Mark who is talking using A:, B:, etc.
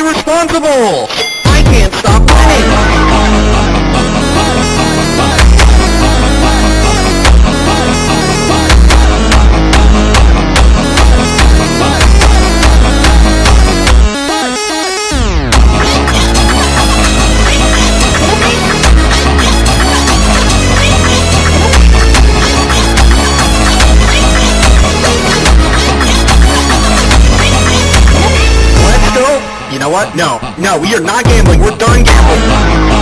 A: irresponsible! I can't stop winning! Let's go! You know what? No, we are not gambling. We're done gambling.